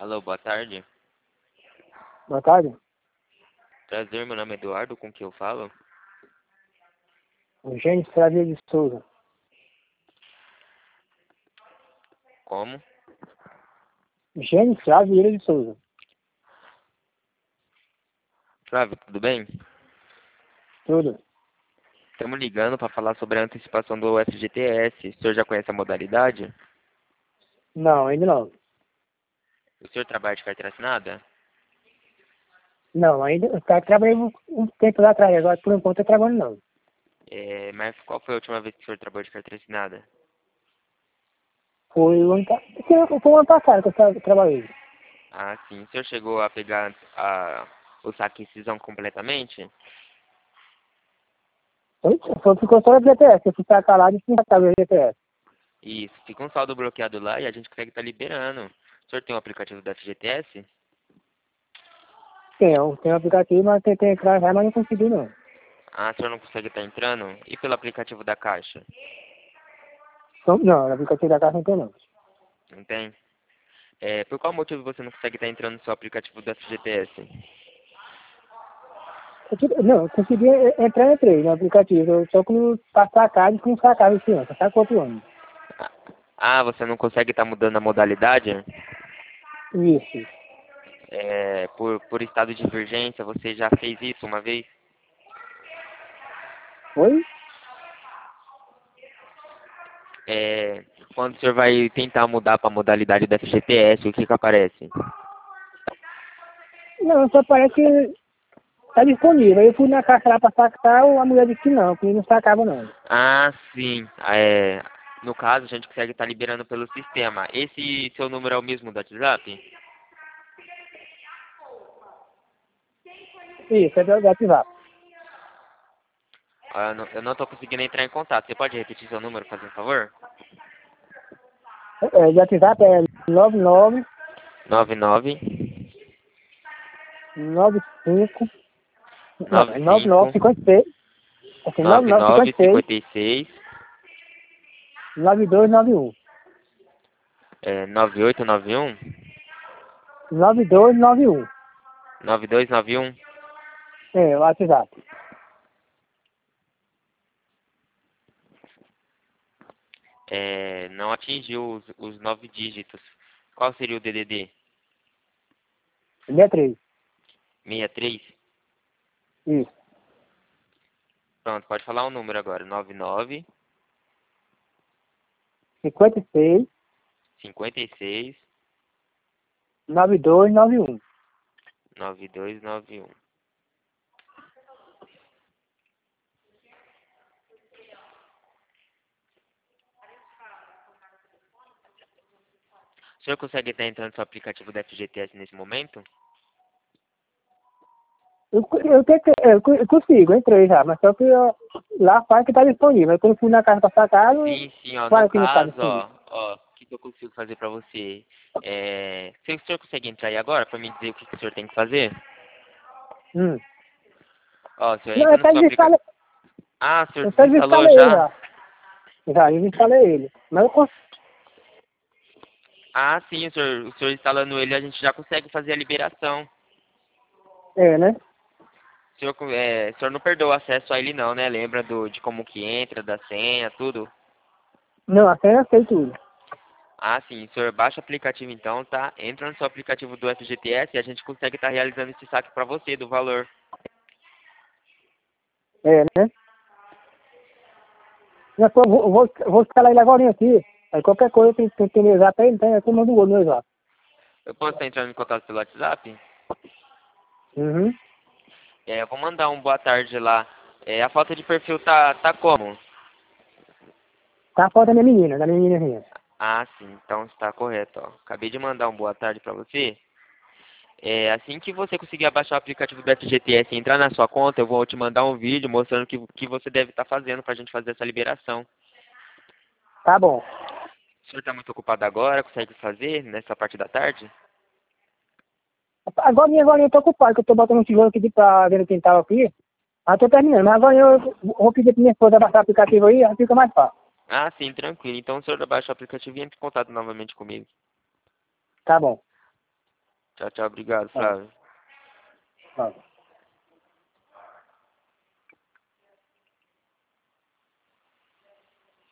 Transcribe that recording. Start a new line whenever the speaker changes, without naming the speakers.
Alô, boa tarde.
Boa tarde.
Prazer, meu nome é Eduardo, com quem eu falo?
Eugênio Xavier de Souza.
Como?
Eugênio Xavier de Souza.
Flávio, tudo bem?
Tudo.
Estamos ligando para falar sobre a antecipação do FGTS. O senhor já conhece a modalidade?
Não, ainda não.
O senhor trabalha de carteira assinada?
Não, ainda. Eu trabalhei um tempo lá atrás, agora por enquanto eu trabalho não.
Mas qual foi a última vez que o senhor trabalhou de carteira assinada?
Foi o ano passado que eu trabalhei.
Ah, sim. O senhor chegou a pegar o saque cisão completamente?
Ficou só no GTS. Eu fui sacar lá e fui sacar o GTS.
Isso. Fica um saldo bloqueado lá e a gente consegue estar liberando. O senhor tem um aplicativo da FGTS?
Tem um aplicativo, mas tentei entrar já, mas não consegui não.
Ah, o senhor não consegue estar entrando? E pelo aplicativo da Caixa?
Não, no aplicativo da casa não tem não.
Não tem? Por qual motivo você não consegue estar entrando no seu aplicativo do FGTS?
Não, eu consegui entrar, entrei no aplicativo. Eu só com passar a casa e com sacar esse ano, sacar outro ano.
Ah, você não consegue estar mudando a modalidade?
Isso.
Por estado de emergência, você já fez isso uma vez?
Oi?
Quando o senhor vai tentar mudar para a modalidade do FGTS, o que que aparece?
Não, só parece que tá disponível. Aí eu fui na caixa lá pra sacar, a mulher disse que não sacava não.
Ah, sim. No caso, a gente consegue estar liberando pelo sistema. Esse seu número é o mesmo do WhatsApp?
Isso, é do WhatsApp.
Eu não estou conseguindo entrar em contato. Você pode repetir seu número, fazendo favor?
De WhatsApp é 99
99
95, não, é 99
95
56, assim, 99
99
56
56
9291.
9891
9291.
9291.
É, o WhatsApp.
Não atingiu os 9 dígitos. Qual seria o DDD?
63.
63?
Isso.
Pronto, pode falar o número agora. 99
56
56
9291.
9291. O senhor consegue estar entrando no seu aplicativo da FGTS nesse momento?
Eu consigo, entrei já, mas só que lá faz que tá disponível. Aí quando eu fui na casa pra sacar,
Sim, sim, ó. No
fala que não tá
caso,
disponível.
o que que eu consigo fazer pra você? Se o senhor consegue entrar aí agora pra me dizer o que que o senhor tem que fazer?
Hum.
Ó, o senhor
Não,
entra no seu aplicativo. Ah, o senhor
eu até
desinstalou
desinstalei ele
já?
já. Já, eu instalei ele. Mas eu consigo.
Ah, sim, o senhor instalando ele, a gente já consegue fazer a liberação.
É, né?
O senhor não perdeu o acesso a ele não, né? Lembra de como que entra, da senha, tudo?
Não, a senha eu sei tudo.
Ah, sim, o senhor baixa o aplicativo então, tá? Entra no seu aplicativo do FGTS e a gente consegue estar realizando esse saque pra você do valor.
É, né? Eu vou instalar ele agora aqui. Aí qualquer coisa tem meu zap aí, então eu mando o meu zap.
Eu posso estar entrando em contato pelo WhatsApp?
Uhum.
Eu vou mandar um boa tarde lá. A foto de perfil tá como?
Tá a foto da minha menina, da minha meninazinha.
Ah, sim, então está correto, ó. Acabei de mandar um boa tarde pra você. Assim que você conseguir abaixar o aplicativo do FGTS e entrar na sua conta, eu vou te mandar um vídeo mostrando o que você deve estar fazendo pra gente fazer essa liberação.
Tá bom.
O senhor está muito ocupado agora? Consegue fazer nessa parte da tarde?
Agora eu tô ocupado, que eu tô botando um tijolo aqui pra ver no quintal aqui. Aí eu tô terminando, mas agora eu vou pedir pra minha esposa baixar o aplicativo aí fica mais fácil.
Ah, sim, tranquilo. Então o senhor abaixa o aplicativo e entra em contato novamente comigo.
Tá bom.
Tchau, tchau. Obrigado, Flávio.
Tá.